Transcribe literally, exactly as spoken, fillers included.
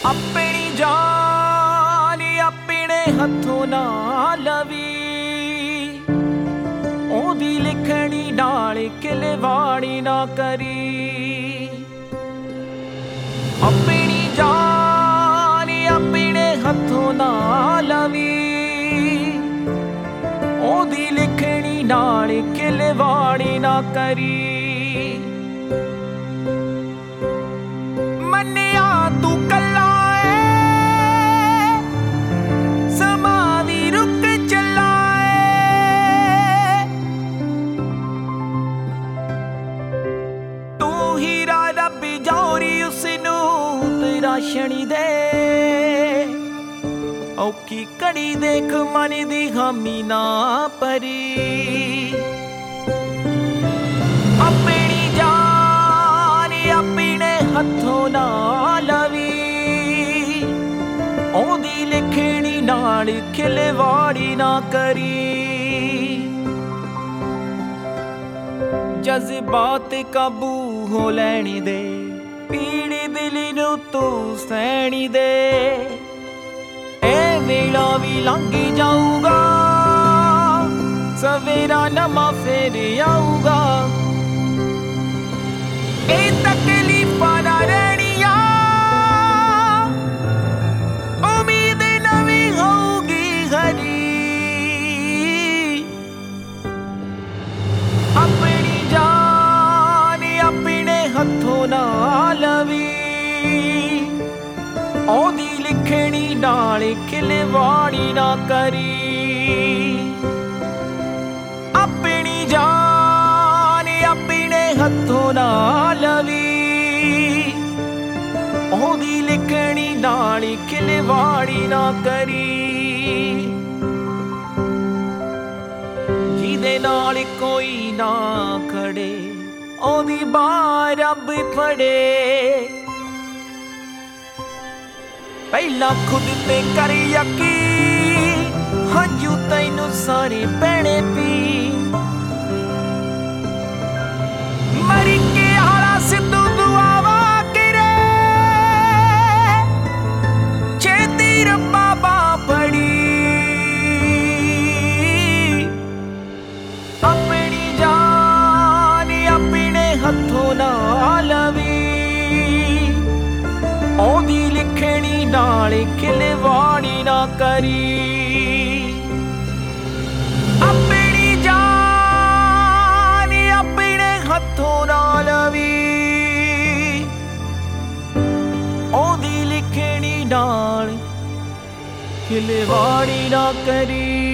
अपनी जान अपने हथों ना लवी, ओदी लिखनी नाल खिलवाड़ी ना करी। अपनी जान अपने हथों ना लवी, ओदी लिखनी नाल खिलवाड़ी ना करी। मन्निया तू कल्ला है, समा भी रुक चला है। तू हीरा रब जौहरी उसनू तेरा शनि दे, औखी कड़ी देख मन दी हामी ना परी। अपनी जान अपने हथों ना लवी, ओदी लिखनी नाल खिलवाड़ी ना करी। जज्बात काबू हो लैनी दे, पीड़ी दिल नू तू सहनी दे। ए वेला भी लंघ जाऊगा, सवेरा नमा फिर आऊगा। ए तकलीफां ना रहनिया, उम्मीद नवी होगी हरी। अपनी जान अपने हथों ना लवी, ओदी लिखनी नाल खिलवाड़ी ना करी। अपनी जान अपने हथों ना लवी, ओदी लिखनी नाल खिलवाड़ी ना करी। जिहदे नाल कोई ना खड़े, ओदी बाह रब फड़े। पहला खुद ते कर यकीन, हंजू तैनू सारे पैणे पी। मरी के आला सिद्धू दुआवा करे, छेती रब्बा बाह फड़ी। अपनी जान अपने हथों ना लवी, ओदी लिखनी नाल खिलवाड़ी ना करी। अपनी जान अपने हथों ना लवी, ओदी लिखनी नाल खिलवाड़ी ना करी।